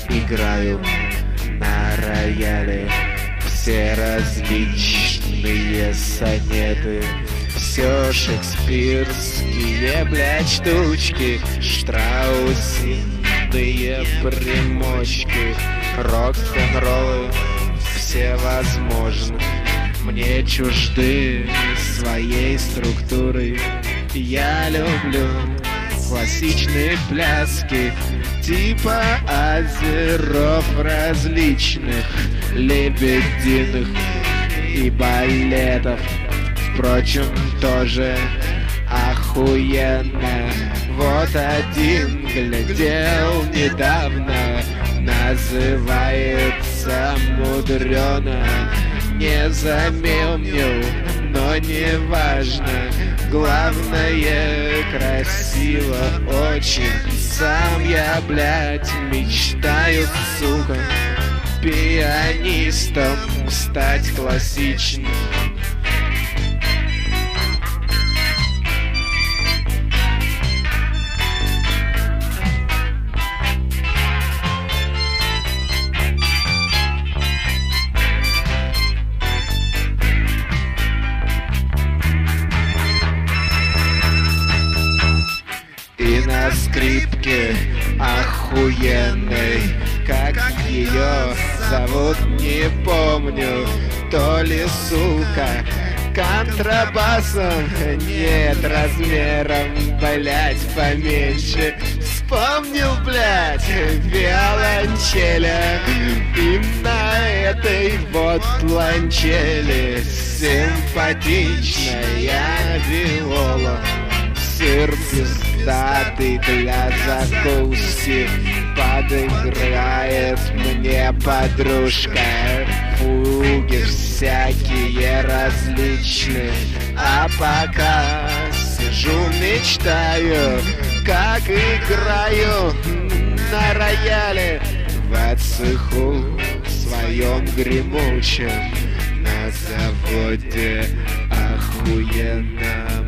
играю на рояле все различные сонеты, все шекспирские, блядь, штучки, штраусиные примочки, рок-н-роллы всевозможны, мне чужды своей структуры. Я люблю классичные пляски типа озеров различных, лебединых и балетов. Впрочем, тоже охуенно. Вот один глядел недавно, называется мудрено. Не запомнил, но не важно. Главное, красиво очень. Сам я, блядь, мечтаю, сука, пианистом стать классичным. И на скрипке охуенной, как ее зовут, не помню, то ли, сука, контрабасом, нет, размером, блять, поменьше. Вспомнил, блять, виолончеля, и на этой вот ланчели симпатичная виола. Сыр пиздатый для закуски подыграет мне подружка. Фуги всякие различные, а пока сижу, мечтаю, как играю на рояле в цеху своем гремучем на заводе охуенном.